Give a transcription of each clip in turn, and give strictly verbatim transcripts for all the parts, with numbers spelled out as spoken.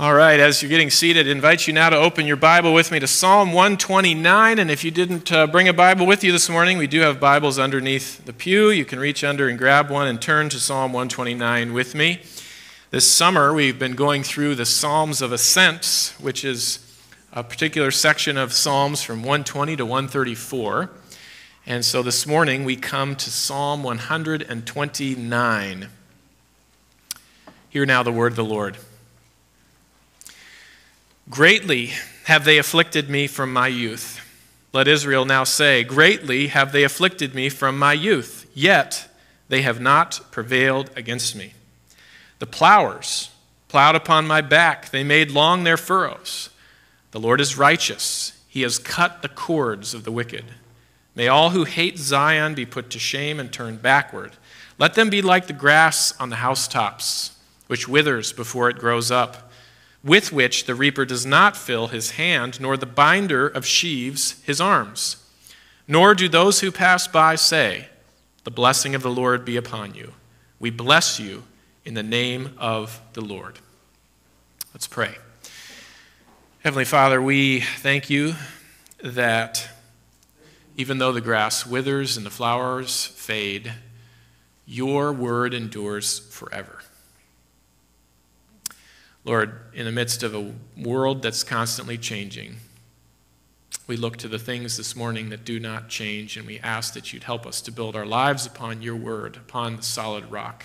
All right, as you're getting seated, I invite you now to open your Bible with me to Psalm one twenty-nine. And if you didn't uh, bring a Bible with you this morning, we do have Bibles underneath the pew. You can reach under and grab one and turn to Psalm one twenty-nine with me. This summer, we've been going through the Psalms of Ascents, which is a particular section of Psalms from one twenty to one thirty-four. And so this morning, we come to Psalm one twenty-nine. Hear now the word of the Lord. Greatly have they afflicted me from my youth. Let Israel now say, greatly have they afflicted me from my youth, yet they have not prevailed against me. The plowers plowed upon my back, they made long their furrows. The Lord is righteous, he has cut the cords of the wicked. May all who hate Zion be put to shame and turned backward. Let them be like the grass on the housetops, which withers before it grows up, with which the reaper does not fill his hand, nor the binder of sheaves his arms. Nor do those who pass by say, the blessing of the Lord be upon you. We bless you in the name of the Lord. Let's pray. Heavenly Father, we thank you that even though the grass withers and the flowers fade, your word endures forever. Lord, in the midst of a world that's constantly changing, we look to the things this morning that do not change, and we ask that you'd help us to build our lives upon your word, upon the solid rock,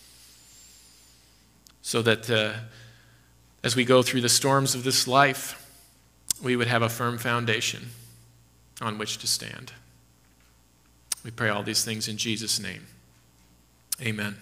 so that uh, as we go through the storms of this life, we would have a firm foundation on which to stand. We pray all these things in Jesus' name. Amen.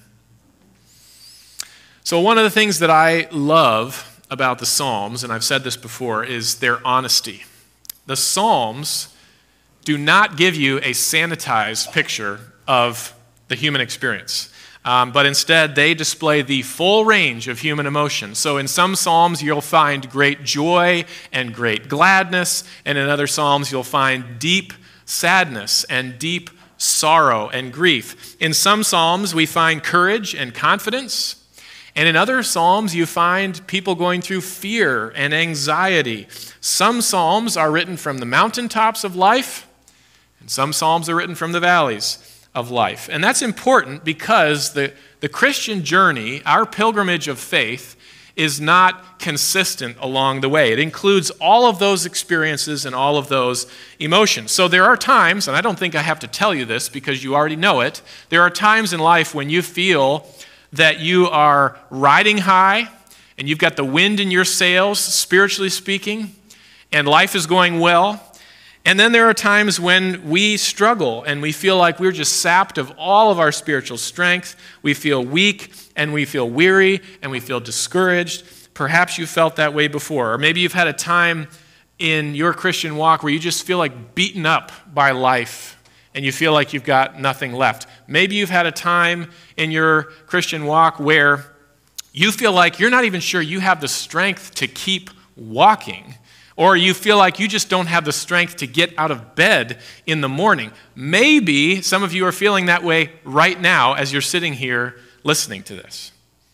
So one of the things that I love about the Psalms, and I've said this before, is their honesty. The Psalms do not give you a sanitized picture of the human experience, um, but instead they display the full range of human emotion. So in some Psalms you'll find great joy and great gladness, and in other Psalms you'll find deep sadness and deep sorrow and grief. In some Psalms we find courage and confidence, and in other Psalms, you find people going through fear and anxiety. Some Psalms are written from the mountaintops of life, and some Psalms are written from the valleys of life. And that's important because the, the Christian journey, our pilgrimage of faith, is not consistent along the way. It includes all of those experiences and all of those emotions. So there are times, and I don't think I have to tell you this because you already know it, there are times in life when you feel that you are riding high and you've got the wind in your sails, spiritually speaking, and life is going well. And then there are times when we struggle and we feel like we're just sapped of all of our spiritual strength. We feel weak and we feel weary and we feel discouraged. Perhaps you felt that way before. Or maybe you've had a time in your Christian walk where you just feel like beaten up by life and you feel like you've got nothing left. Maybe you've had a time in your Christian walk where you feel like you're not even sure you have the strength to keep walking, or you feel like you just don't have the strength to get out of bed in the morning. Maybe some of you are feeling that way right now as you're sitting here listening to this.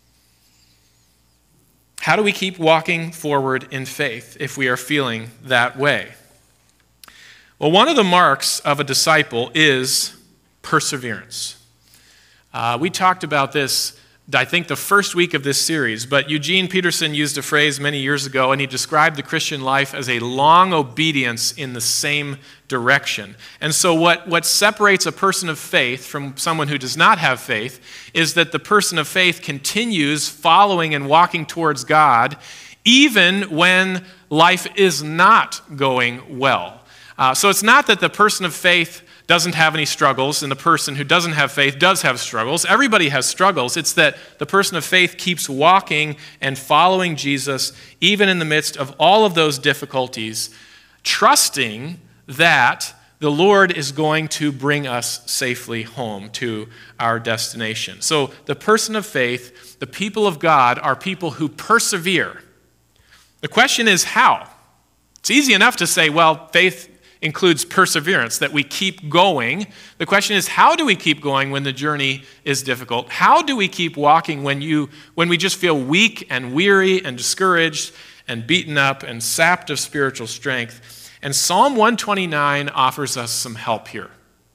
How do we keep walking forward in faith if we are feeling that way? Well, one of the marks of a disciple is perseverance. Uh, we talked about this, I think, the first week of this series, but Eugene Peterson used a phrase many years ago, and he described the Christian life as a long obedience in the same direction. And so what, what separates a person of faith from someone who does not have faith is that the person of faith continues following and walking towards God even when life is not going well. Uh, so it's not that the person of faith doesn't have any struggles and the person who doesn't have faith does have struggles. Everybody has struggles. It's that the person of faith keeps walking and following Jesus even in the midst of all of those difficulties, trusting that the Lord is going to bring us safely home to our destination. So the person of faith, the people of God, are people who persevere. The question is how? It's easy enough to say, well, faith includes perseverance, that we keep going. The question is, how do we keep going when the journey is difficult? How do we keep walking when you when we just feel weak and weary and discouraged and beaten up and sapped of spiritual strength? And Psalm one twenty-nine offers us some help here.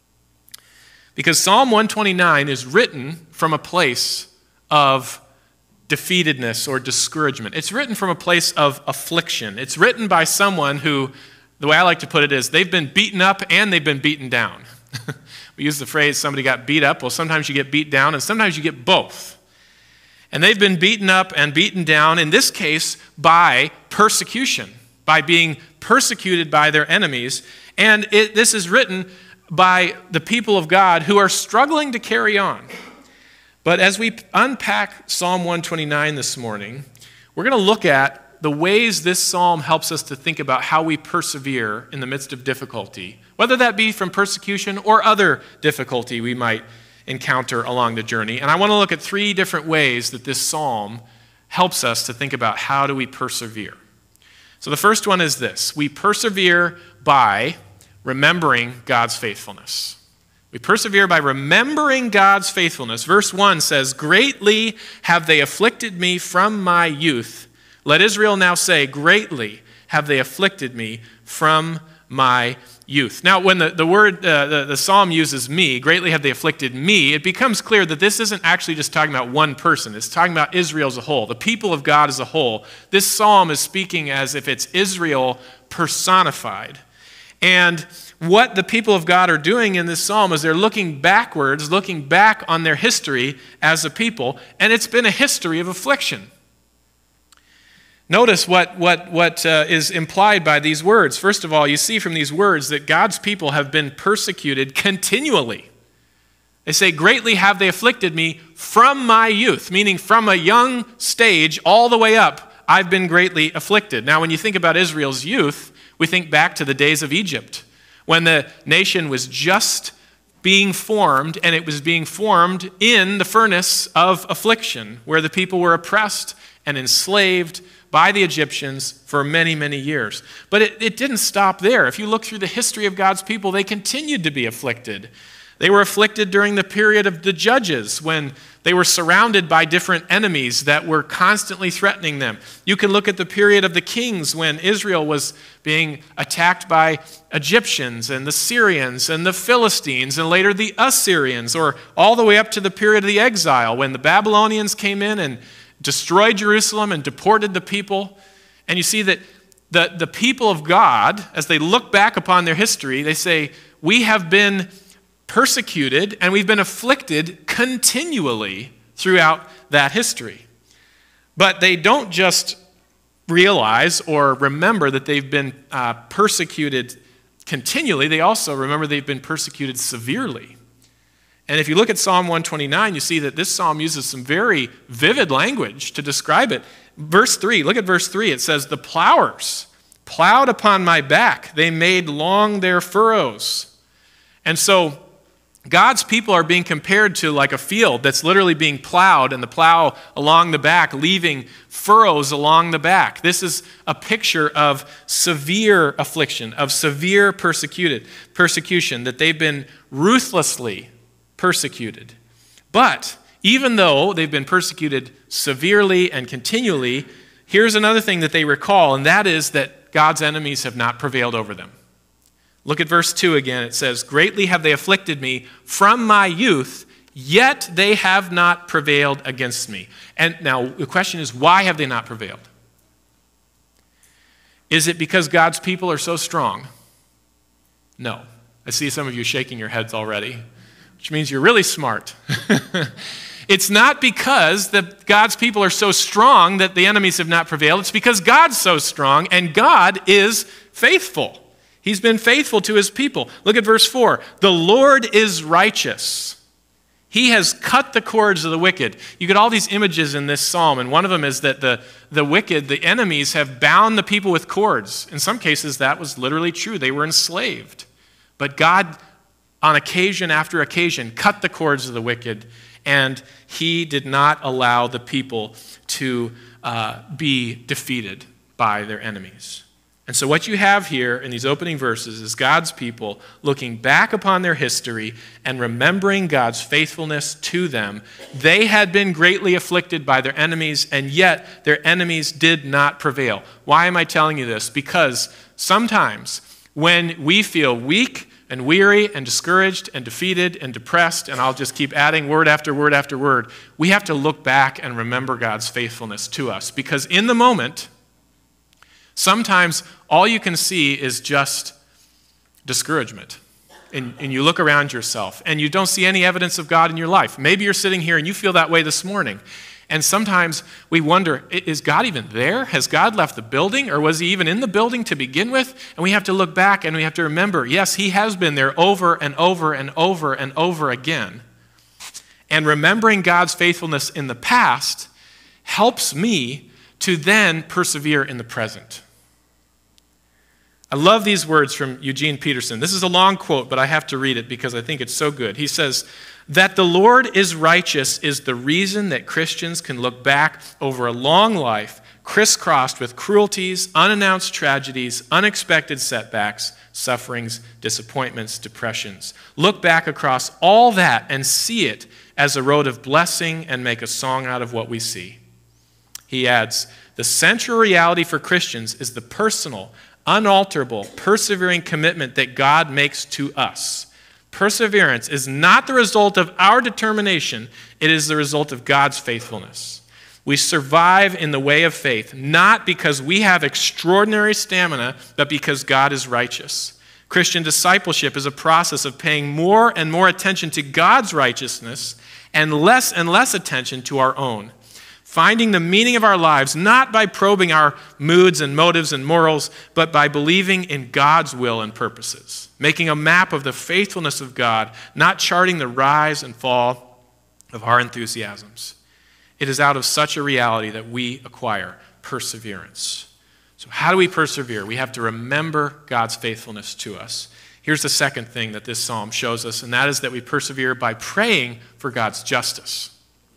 Because Psalm one twenty-nine is written from a place of defeatedness or discouragement. It's written from a place of affliction. It's written by someone who, the way I like to put it is, they've been beaten up and they've been beaten down. We use the phrase, somebody got beat up. Well, sometimes you get beat down and sometimes you get both. And they've been beaten up and beaten down, in this case, by persecution, by being persecuted by their enemies. And it, this is written by the people of God who are struggling to carry on. But as we unpack Psalm one twenty-nine this morning, we're going to look at the ways this psalm helps us to think about how we persevere in the midst of difficulty, whether that be from persecution or other difficulty we might encounter along the journey. And I want to look at three different ways that this psalm helps us to think about how do we persevere. So the first one is this: we persevere by remembering God's faithfulness. We persevere by remembering God's faithfulness. Verse one says, "Greatly have they afflicted me from my youth. Let Israel now say, greatly have they afflicted me from my youth." Now, when the, the word, uh, the, the psalm uses me, greatly have they afflicted me, it becomes clear that this isn't actually just talking about one person. It's talking about Israel as a whole, the people of God as a whole. This psalm is speaking as if it's Israel personified. And what the people of God are doing in this psalm is they're looking backwards, looking back on their history as a people, and it's been a history of affliction. Notice what, what, what uh, is implied by these words. First of all, you see from these words that God's people have been persecuted continually. They say, "Greatly have they afflicted me from my youth," meaning from a young stage all the way up, I've been greatly afflicted. Now, when you think about Israel's youth, we think back to the days of Egypt, when the nation was just being formed, and it was being formed in the furnace of affliction, where the people were oppressed and enslaved by the Egyptians for many, many years. But it, it didn't stop there. If you look through the history of God's people, they continued to be afflicted. They were afflicted during the period of the Judges, when they were surrounded by different enemies that were constantly threatening them. You can look at the period of the Kings, when Israel was being attacked by Egyptians and the Syrians and the Philistines and later the Assyrians, or all the way up to the period of the exile, when the Babylonians came in and destroyed Jerusalem and deported the people. And you see that the, the people of God, as they look back upon their history, they say, we have been persecuted and we've been afflicted continually throughout that history. But they don't just realize or remember that they've been uh, persecuted continually, they also remember they've been persecuted severely. And if you look at Psalm one twenty-nine, you see that this psalm uses some very vivid language to describe it. Verse three, look at verse three. It says, "The plowers plowed upon my back. They made long their furrows." And so God's people are being compared to like a field that's literally being plowed, and the plow along the back, leaving furrows along the back. This is a picture of severe affliction, of severe persecuted persecution, that they've been ruthlessly persecuted. But even though they've been persecuted severely and continually, here's another thing that they recall, and that is that God's enemies have not prevailed over them. Look at verse two again. It says, "Greatly have they afflicted me from my youth, yet they have not prevailed against me." And now the question is, why have they not prevailed? Is it because God's people are so strong? No. I see some of you shaking your heads already, which means you're really smart. It's not because that God's people are so strong that the enemies have not prevailed. It's because God's so strong and God is faithful. He's been faithful to his people. Look at verse four. "The Lord is righteous. He has cut the cords of the wicked." You get all these images in this psalm, and one of them is that the, the wicked, the enemies, have bound the people with cords. In some cases, that was literally true. They were enslaved. But God, on occasion after occasion, cut the cords of the wicked, and he did not allow the people to uh, be defeated by their enemies. And so what you have here in these opening verses is God's people looking back upon their history and remembering God's faithfulness to them. They had been greatly afflicted by their enemies, and yet their enemies did not prevail. Why am I telling you this? Because sometimes when we feel weak and weary and discouraged and defeated and depressed, and I'll just keep adding word after word after word, we have to look back and remember God's faithfulness to us. Because in the moment, sometimes all you can see is just discouragement. And, and you look around yourself and you don't see any evidence of God in your life. Maybe you're sitting here and you feel that way this morning. And sometimes we wonder, is God even there? Has God left the building, or was he even in the building to begin with? And we have to look back and we have to remember, yes, he has been there over and over and over and over again. And remembering God's faithfulness in the past helps me to then persevere in the present. I love these words from Eugene Peterson. This is a long quote, but I have to read it because I think it's so good. He says, "That the Lord is righteous is the reason that Christians can look back over a long life crisscrossed with cruelties, unannounced tragedies, unexpected setbacks, sufferings, disappointments, depressions. Look back across all that and see it as a road of blessing and make a song out of what we see." He adds, "The central reality for Christians is the personal, unalterable, persevering commitment that God makes to us. Perseverance is not the result of our determination, it is the result of God's faithfulness. We survive in the way of faith, not because we have extraordinary stamina, but because God is righteous. Christian discipleship is a process of paying more and more attention to God's righteousness and less and less attention to our own. Finding the meaning of our lives not by probing our moods and motives and morals, but by believing in God's will and purposes. Making a map of the faithfulness of God, not charting the rise and fall of our enthusiasms. It is out of such a reality that we acquire perseverance. So how do we persevere? We have to remember God's faithfulness to us. Here's the second thing that this psalm shows us, and that is that we persevere by praying for God's justice.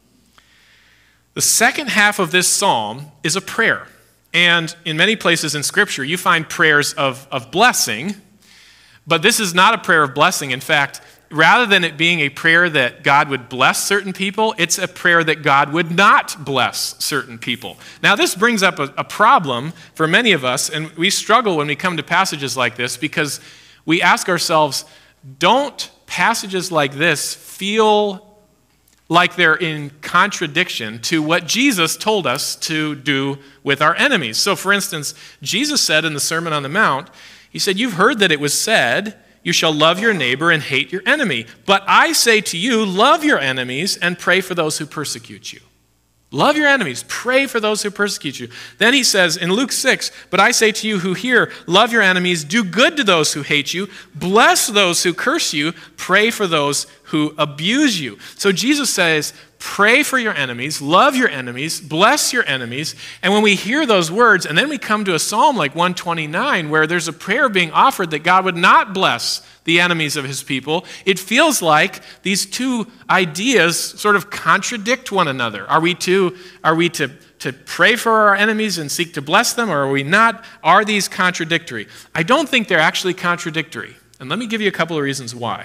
The second half of this psalm is a prayer. And in many places in Scripture, you find prayers of, of blessing, but this is not a prayer of blessing. In fact, rather than it being a prayer that God would bless certain people, it's a prayer that God would not bless certain people. Now, this brings up a, a problem for many of us, and we struggle when we come to passages like this because we ask ourselves, don't passages like this feel like they're in contradiction to what Jesus told us to do with our enemies? So, for instance, Jesus said in the Sermon on the Mount, he said, "You've heard that it was said, you shall love your neighbor and hate your enemy. But I say to you, love your enemies and pray for those who persecute you." Love your enemies. Pray for those who persecute you. Then he says in Luke six, "But I say to you who hear, love your enemies, do good to those who hate you, bless those who curse you, pray for those who abuse you." So Jesus says, pray for your enemies, love your enemies, bless your enemies. And when we hear those words, and then we come to a psalm like one twenty-nine, where there's a prayer being offered that God would not bless the enemies of his people, it feels like these two ideas sort of contradict one another. Are we to, are we to, to pray for our enemies and seek to bless them, or are we not? Are these contradictory? I don't think they're actually contradictory. And let me give you a couple of reasons why.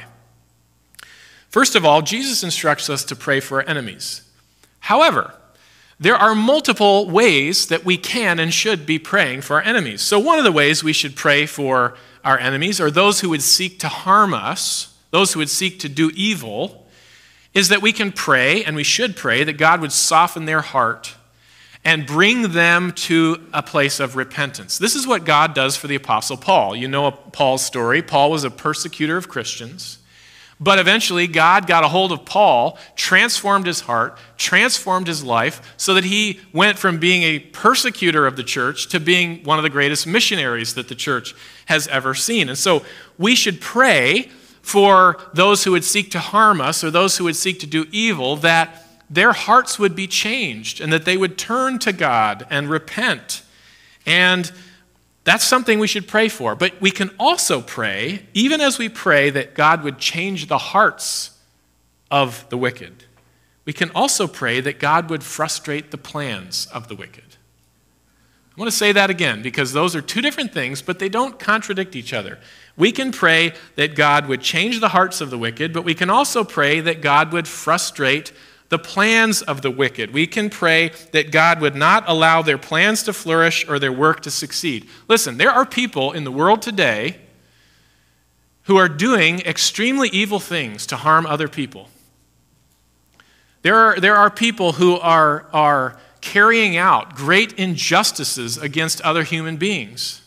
First of all, Jesus instructs us to pray for our enemies. However, there are multiple ways that we can and should be praying for our enemies. So one of the ways we should pray for our enemies, or those who would seek to harm us, those who would seek to do evil, is that we can pray, and we should pray, that God would soften their heart and bring them to a place of repentance. This is what God does for the Apostle Paul. You know Paul's story. Paul was a persecutor of Christians. But eventually, God got a hold of Paul, transformed his heart, transformed his life, so that he went from being a persecutor of the church to being one of the greatest missionaries that the church has ever seen. And so we should pray for those who would seek to harm us or those who would seek to do evil, that their hearts would be changed and that they would turn to God and repent. And that's something we should pray for. But we can also pray, even as we pray that God would change the hearts of the wicked, we can also pray that God would frustrate the plans of the wicked. I want to say that again because those are two different things, but they don't contradict each other. We can pray that God would change the hearts of the wicked, but we can also pray that God would frustrate the plans of the wicked. We can pray that God would not allow their plans to flourish or their work to succeed. Listen, there are people in the world today who are doing extremely evil things to harm other people. There are, there are people who are, are carrying out great injustices against other human beings.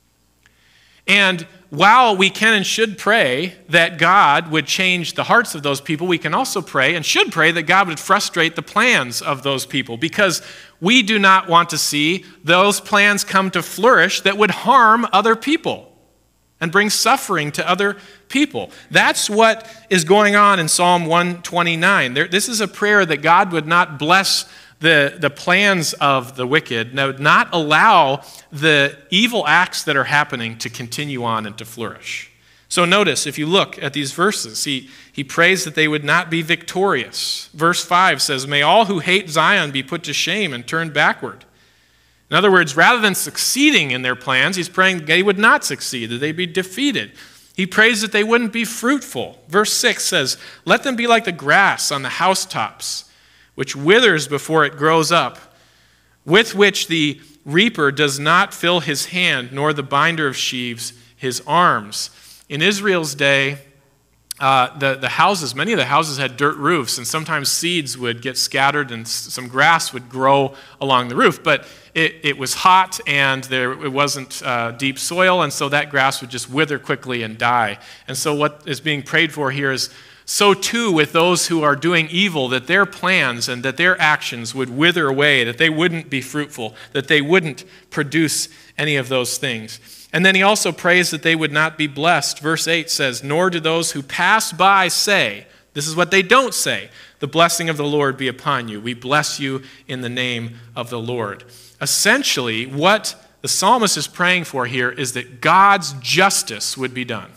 And while we can and should pray that God would change the hearts of those people, we can also pray and should pray that God would frustrate the plans of those people, because we do not want to see those plans come to flourish that would harm other people and bring suffering to other people. That's what is going on in Psalm one twenty-nine. There, this is a prayer that God would not bless The, the plans of the wicked, would not allow the evil acts that are happening to continue on and to flourish. So notice, if you look at these verses, he, he prays that they would not be victorious. Verse five says, "May all who hate Zion be put to shame and turned backward." In other words, rather than succeeding in their plans, he's praying that they would not succeed, that they be defeated. He prays that they wouldn't be fruitful. Verse six says, "Let them be like the grass on the housetops, which withers before it grows up, with which the reaper does not fill his hand, nor the binder of sheaves his arms." In Israel's day, uh, the, the houses, many of the houses had dirt roofs, and sometimes seeds would get scattered and some grass would grow along the roof. But it, it was hot and there it wasn't uh, deep soil, and so that grass would just wither quickly and die. And so what is being prayed for here is, so too with those who are doing evil, that their plans and that their actions would wither away, that they wouldn't be fruitful, that they wouldn't produce any of those things. And then he also prays that they would not be blessed. Verse eight says, "Nor do those who pass by say," this is what they don't say, "The blessing of the Lord be upon you. We bless you in the name of the Lord." Essentially, what the psalmist is praying for here is that God's justice would be done.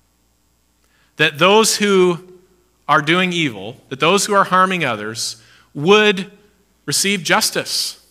That those who are doing evil, that those who are harming others would receive justice.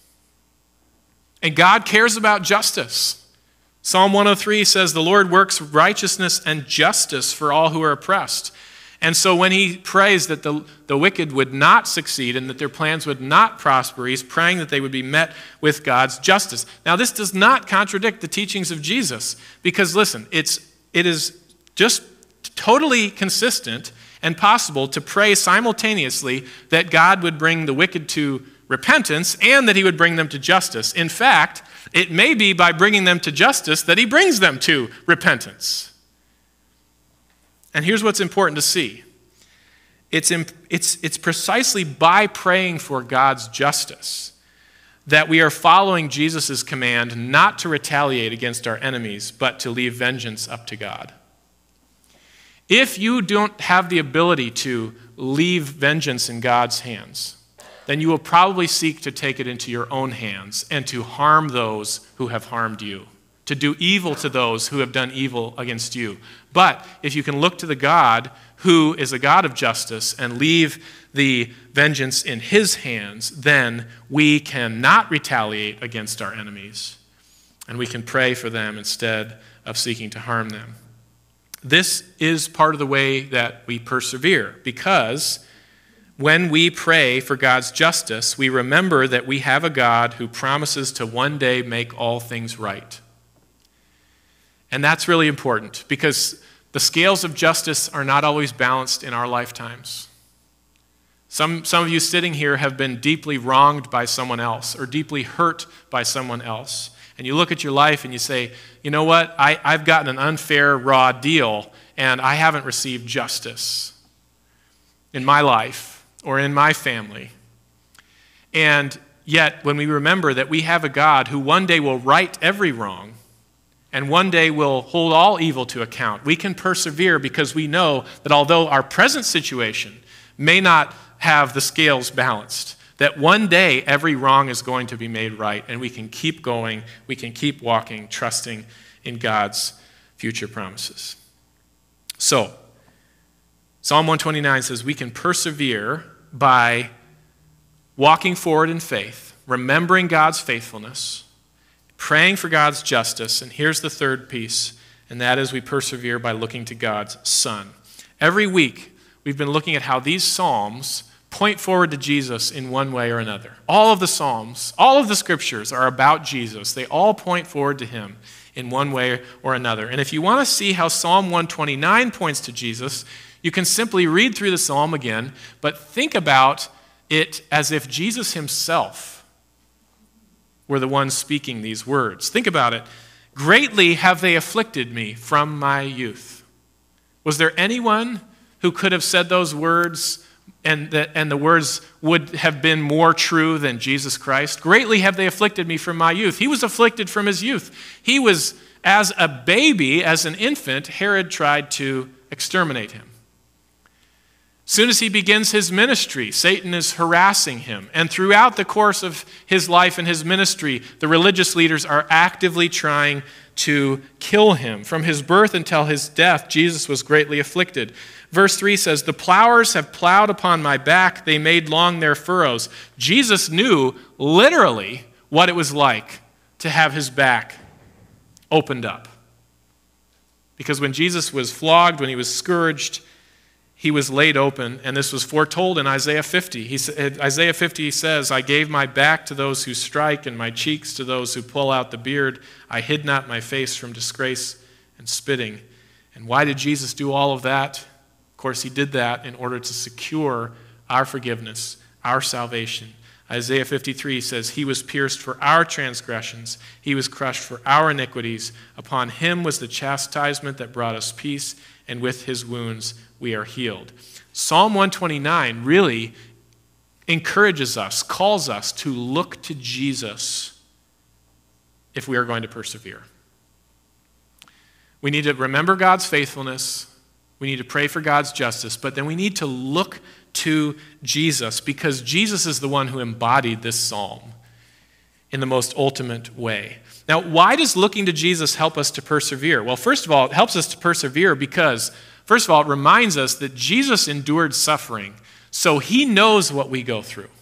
And God cares about justice. Psalm one oh three says, "The Lord works righteousness and justice for all who are oppressed." And so when he prays that the, the wicked would not succeed and that their plans would not prosper, he's praying that they would be met with God's justice. Now, this does not contradict the teachings of Jesus, because listen, it's, it is just totally consistent and possible to pray simultaneously that God would bring the wicked to repentance and that he would bring them to justice. In fact, it may be by bringing them to justice that he brings them to repentance. And here's what's important to see. It's, it's, it's precisely by praying for God's justice that we are following Jesus' command not to retaliate against our enemies, but to leave vengeance up to God. If you don't have the ability to leave vengeance in God's hands, then you will probably seek to take it into your own hands and to harm those who have harmed you, to do evil to those who have done evil against you. But if you can look to the God who is a God of justice and leave the vengeance in his hands, then we cannot retaliate against our enemies, and we can pray for them instead of seeking to harm them. This is part of the way that we persevere, because when we pray for God's justice, we remember that we have a God who promises to one day make all things right. And that's really important, because the scales of justice are not always balanced in our lifetimes. Some, some of you sitting here have been deeply wronged by someone else or deeply hurt by someone else. And you look at your life and you say, you know what, I, I've gotten an unfair, raw deal, and I haven't received justice in my life or in my family. And yet, when we remember that we have a God who one day will right every wrong and one day will hold all evil to account, we can persevere because we know that although our present situation may not have the scales balanced, that one day every wrong is going to be made right, and we can keep going, we can keep walking, trusting in God's future promises. So, Psalm one twenty-nine says we can persevere by walking forward in faith, remembering God's faithfulness, praying for God's justice, and here's the third piece, and that is we persevere by looking to God's Son. Every week, we've been looking at how these Psalms point forward to Jesus in one way or another. All of the Psalms, all of the Scriptures are about Jesus. They all point forward to him in one way or another. And if you want to see how Psalm one twenty-nine points to Jesus, you can simply read through the psalm again, but think about it as if Jesus himself were the one speaking these words. Think about it. Greatly have they afflicted me from my youth. Was there anyone who could have said those words and the, and the words would have been more true than Jesus Christ? Greatly have they afflicted me from my youth. He was afflicted from his youth. He was, as a baby, as an infant, Herod tried to exterminate him. As soon as he begins his ministry, Satan is harassing him. And throughout the course of his life and his ministry, the religious leaders are actively trying to kill him. From his birth until his death, Jesus was greatly afflicted. Verse three says, the plowers have plowed upon my back, they made long their furrows. Jesus knew literally what it was like to have his back opened up. Because when Jesus was flogged, when he was scourged, he was laid open, and this was foretold in Isaiah fifty. He, Isaiah fifty says, I gave my back to those who strike, and my cheeks to those who pull out the beard. I hid not my face from disgrace and spitting. And why did Jesus do all of that? Of course, he did that in order to secure our forgiveness, our salvation. Isaiah fifty-three says, he was pierced for our transgressions. He was crushed for our iniquities. Upon him was the chastisement that brought us peace, and with his wounds we are healed. Psalm one twenty-nine really encourages us, calls us to look to Jesus if we are going to persevere. We need to remember God's faithfulness. We need to pray for God's justice, but then we need to look to Jesus because Jesus is the one who embodied this psalm in the most ultimate way. Now, why does looking to Jesus help us to persevere? Well, first of all, it helps us to persevere because, first of all, it reminds us that Jesus endured suffering, so he knows what we go through.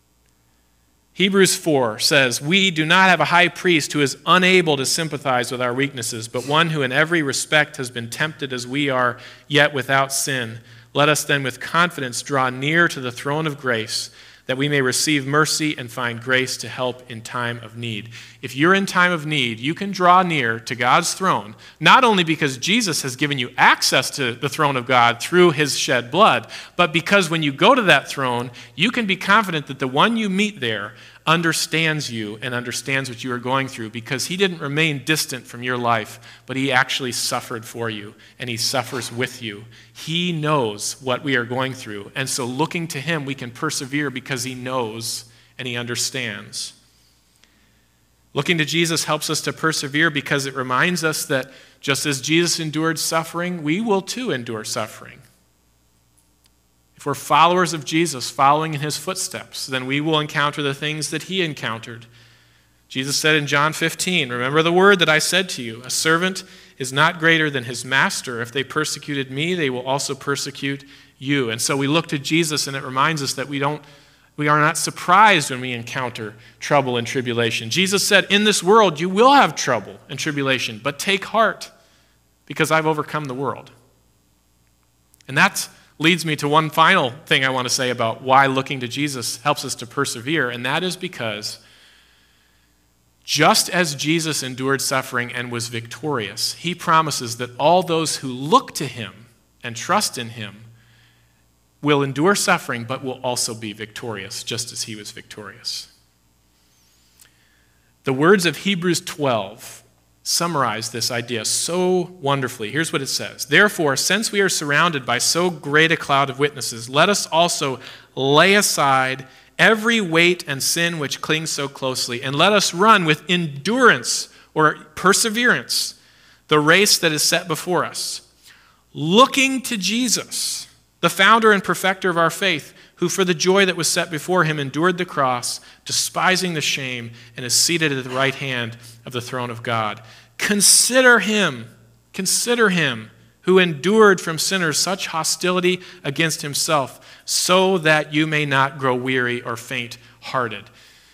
Hebrews four says, we do not have a high priest who is unable to sympathize with our weaknesses, but one who in every respect has been tempted as we are, yet without sin. Let us then with confidence draw near to the throne of grace, that we may receive mercy and find grace to help in time of need. If you're in time of need, you can draw near to God's throne, not only because Jesus has given you access to the throne of God through his shed blood, but because when you go to that throne, you can be confident that the one you meet there understands you and understands what you are going through because he didn't remain distant from your life, but he actually suffered for you and he suffers with you. He knows what we are going through. And so looking to him, we can persevere because he knows and he understands. Looking to Jesus helps us to persevere because it reminds us that just as Jesus endured suffering, we will too endure suffering. If we're followers of Jesus, following in his footsteps, then we will encounter the things that he encountered. Jesus said in John fifteen, remember the word that I said to you, a servant is not greater than his master. If they persecuted me, they will also persecute you. And so we look to Jesus, and it reminds us that we don't, we are not surprised when we encounter trouble and tribulation. Jesus said, in this world you will have trouble and tribulation, but take heart, because I've overcome the world. And that's leads me to one final thing I want to say about why looking to Jesus helps us to persevere, and that is because just as Jesus endured suffering and was victorious, he promises that all those who look to him and trust in him will endure suffering but will also be victorious, just as he was victorious. The words of Hebrews twelve summarize this idea so wonderfully. Here's what it says. Therefore, since we are surrounded by so great a cloud of witnesses, let us also lay aside every weight and sin which clings so closely, and let us run with endurance or perseverance the race that is set before us, looking to Jesus, the founder and perfecter of our faith, who for the joy that was set before him endured the cross, despising the shame, and is seated at the right hand of the throne of God. Consider him, consider him who endured from sinners such hostility against himself, so that you may not grow weary or faint-hearted.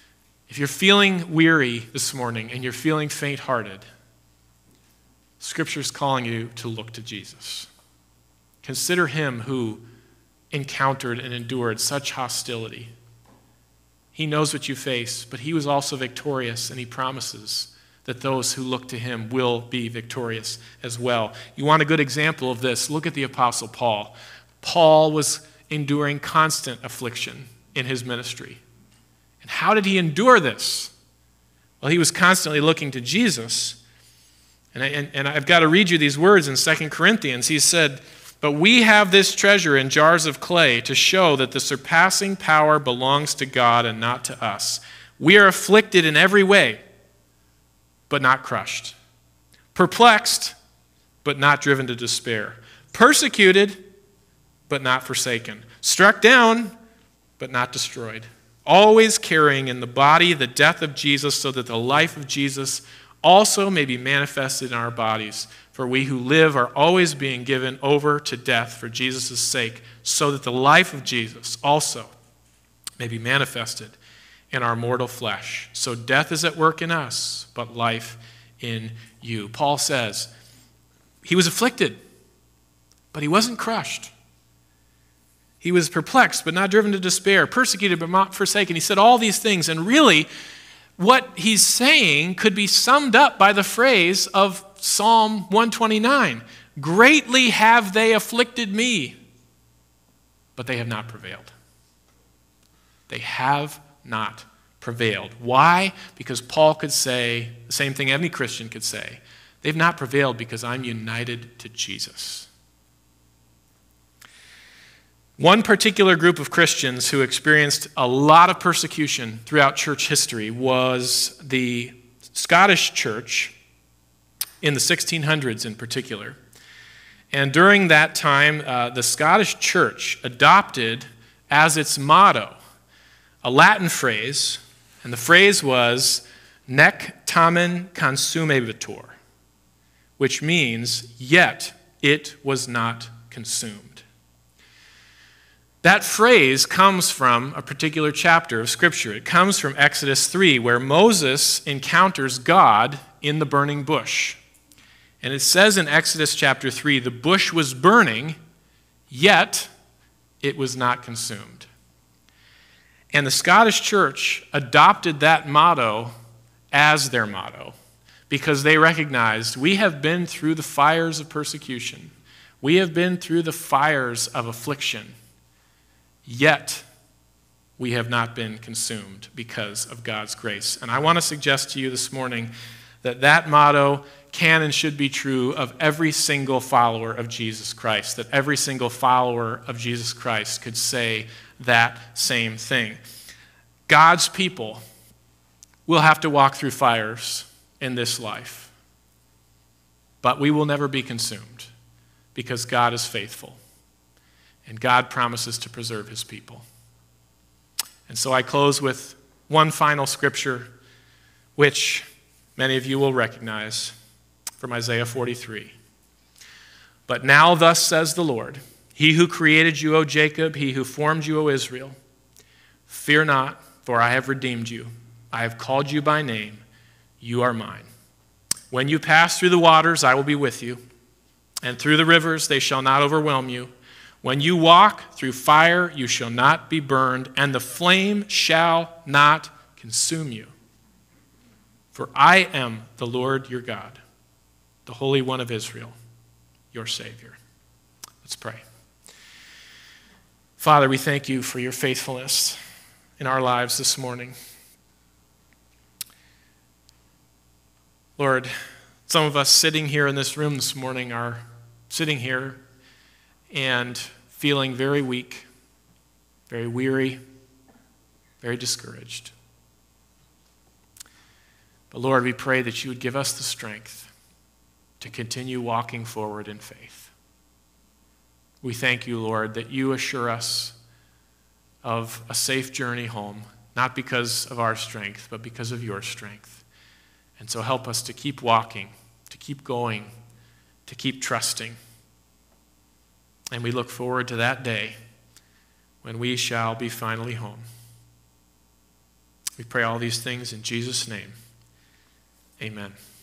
If you're feeling weary this morning and you're feeling faint-hearted, Scripture is calling you to look to Jesus. Consider him who encountered and endured such hostility. He knows what you face, but he was also victorious, and he promises that those who look to him will be victorious as well. You want a good example of this? Look at the Apostle Paul. Paul was enduring constant affliction in his ministry. And how did he endure this? Well, he was constantly looking to Jesus. And, I, and, and I've got to read you these words in Second Corinthians. He said, "But we have this treasure in jars of clay to show that the surpassing power belongs to God and not to us. We are afflicted in every way, but not crushed. Perplexed, but not driven to despair. Persecuted, but not forsaken. Struck down, but not destroyed. Always carrying in the body the death of Jesus, so that the life of Jesus also may be manifested in our bodies. For we who live are always being given over to death for Jesus' sake, so that the life of Jesus also may be manifested in our mortal flesh. So death is at work in us, but life in you." Paul says he was afflicted, but he wasn't crushed. He was perplexed, but not driven to despair, persecuted, but not forsaken. He said all these things, and really, what he's saying could be summed up by the phrase of Psalm one twenty-nine. "Greatly have they afflicted me, but they have not prevailed." They have not prevailed. Why? Because Paul could say the same thing any Christian could say. They've not prevailed because I'm united to Jesus. One particular group of Christians who experienced a lot of persecution throughout church history was the Scottish church in the sixteen hundreds in particular. And during that time, uh, the Scottish church adopted as its motto a Latin phrase, and the phrase was "nec tamen consumebitur," which means, "yet it was not consumed." That phrase comes from a particular chapter of Scripture. It comes from Exodus three, where Moses encounters God in the burning bush. And it says in Exodus chapter three, the bush was burning, yet it was not consumed. And the Scottish church adopted that motto as their motto because they recognized we have been through the fires of persecution. We have been through the fires of affliction. Yet, we have not been consumed because of God's grace. And I want to suggest to you this morning that that motto can and should be true of every single follower of Jesus Christ, that every single follower of Jesus Christ could say that same thing. God's people will have to walk through fires in this life, but we will never be consumed because God is faithful. And God promises to preserve his people. And so I close with one final scripture, which many of you will recognize, from Isaiah forty-three. "But now thus says the Lord, he who created you, O Jacob, he who formed you, O Israel, fear not, for I have redeemed you. I have called you by name. You are mine. When you pass through the waters, I will be with you, and through the rivers, they shall not overwhelm you. When you walk through fire, you shall not be burned, and the flame shall not consume you. For I am the Lord your God, the Holy One of Israel, your Savior." Let's pray. Father, we thank you for your faithfulness in our lives this morning. Lord, some of us sitting here in this room this morning are sitting here and feeling very weak, very weary, very discouraged. But Lord, we pray that you would give us the strength to continue walking forward in faith. We thank you, Lord, that you assure us of a safe journey home, not because of our strength, but because of your strength. And so help us to keep walking, to keep going, to keep trusting. And we look forward to that day when we shall be finally home. We pray all these things in Jesus' name. Amen.